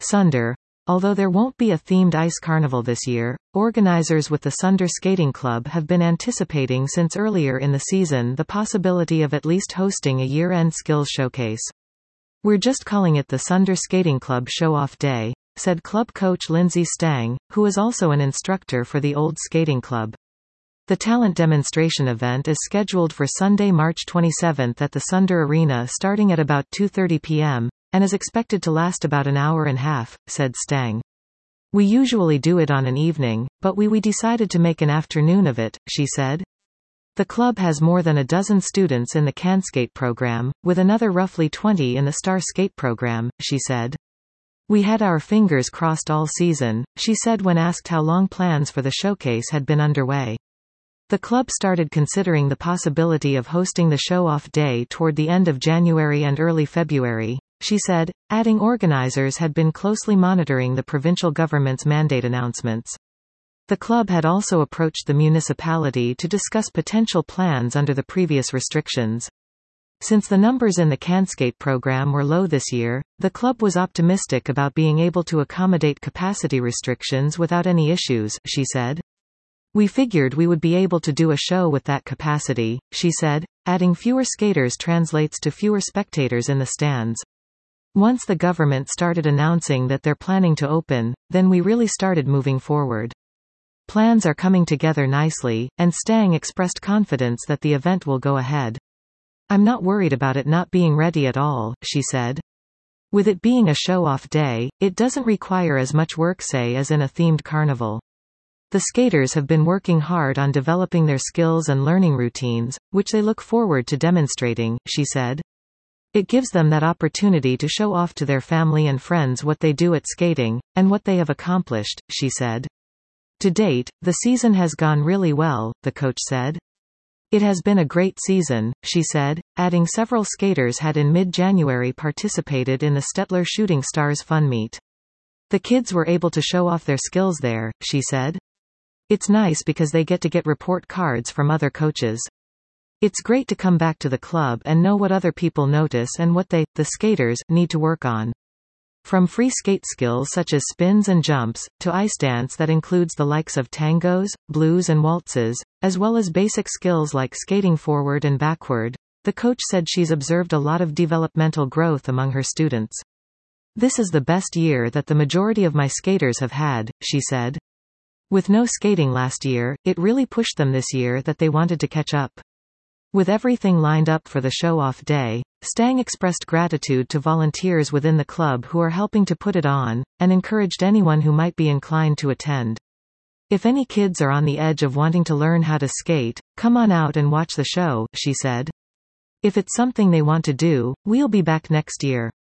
Sunder. Although there won't be a themed ice carnival this year, organizers with the Sunder Skating Club have been anticipating since earlier in the season the possibility of at least hosting a year-end skills showcase. "We're just calling it the Sunder Skating Club Show-Off Day," said club coach Lindsay Stang, who is also an instructor for the Old Skating Club. The talent demonstration event is scheduled for Sunday, March 27 at the Sunder Arena starting at about 2:30 p.m., and is expected to last about an hour and a half, said Stang. "We usually do it on an evening, but we decided to make an afternoon of it," she said. The club has more than a dozen students in the CanSkate program, with another roughly 20 in the Star Skate program, she said. "We had our fingers crossed all season," she said when asked how long plans for the showcase had been underway. The club started considering the possibility of hosting the show-off day toward the end of January and early February, she said, adding organizers had been closely monitoring the provincial government's mandate announcements. The club had also approached the municipality to discuss potential plans under the previous restrictions. Since the numbers in the CanSkate program were low this year, the club was optimistic about being able to accommodate capacity restrictions without any issues, she said. "We figured we would be able to do a show with that capacity," she said, adding fewer skaters translates to fewer spectators in the stands. "Once the government started announcing that they're planning to open, then we really started moving forward. Plans are coming together nicely," and Stang expressed confidence that the event will go ahead. "I'm not worried about it not being ready at all," she said. "With it being a show-off day, it doesn't require as much work say as in a themed carnival. The skaters have been working hard on developing their skills and learning routines, which they look forward to demonstrating," she said. "It gives them that opportunity to show off to their family and friends what they do at skating, and what they have accomplished," she said. "To date, the season has gone really well," the coach said. "It has been a great season," she said, adding several skaters had in mid-January participated in the Stettler Shooting Stars Fun Meet. "The kids were able to show off their skills there," she said. "It's nice because they get report cards from other coaches. It's great to come back to the club and know what other people notice and what they, the skaters, need to work on. From free skate skills such as spins and jumps, to ice dance that includes the likes of tangos, blues and waltzes, as well as basic skills like skating forward and backward," the coach said. She's observed a lot of developmental growth among her students. "This is the best year that the majority of my skaters have had," she said. With no skating last year, it really pushed them this year that they wanted to catch up. With everything lined up for the show-off day, Stang expressed gratitude to volunteers within the club who are helping to put it on, and encouraged anyone who might be inclined to attend. "If any kids are on the edge of wanting to learn how to skate, come on out and watch the show," she said. "If it's something they want to do, we'll be back next year."